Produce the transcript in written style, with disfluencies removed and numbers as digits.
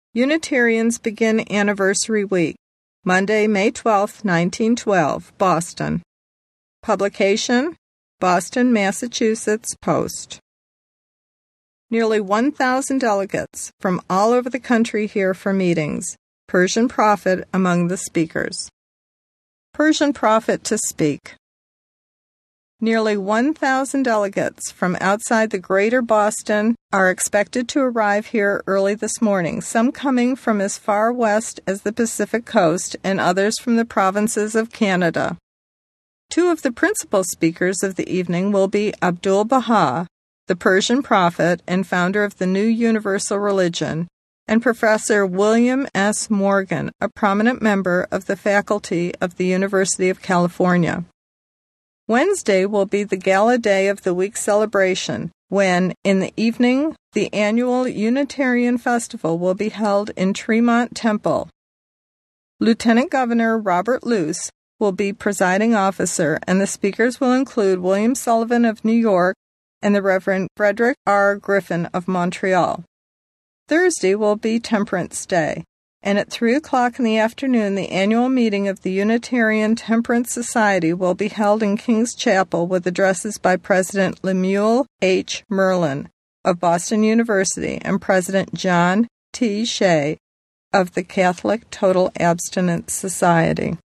Unitarians begin Anniversary Week, Monday, May 12, 1912, Boston. Publication, Boston, Massachusetts Post. Nearly 1,000 delegates from all over the country here for meetings. Persian prophet among the speakers. Persian prophet to speak. Nearly 1,000 delegates from outside the greater Boston are expected to arrive here early this morning, some coming from as far west as the Pacific coast and others from the provinces of Canada. Two of the principal speakers of the evening will be Abdu'l-Baha, the Persian prophet and founder of the New Universal Religion, and Professor William S. Morgan, a prominent member of the faculty of the University of California. Wednesday will be the gala day of the week celebration, when, in the evening, the annual Unitarian Festival will be held in Tremont Temple. Lieutenant Governor Robert Luce will be presiding officer, and the speakers will include William Sullivan of New York and the Reverend Frederick R. Griffin of Montreal. Thursday will be Temperance Day, and at 3 o'clock in the afternoon, the annual meeting of the Unitarian Temperance Society will be held in King's Chapel with addresses by President Lemuel H. Merlin of Boston University and President John T. Shea of the Catholic Total Abstinence Society.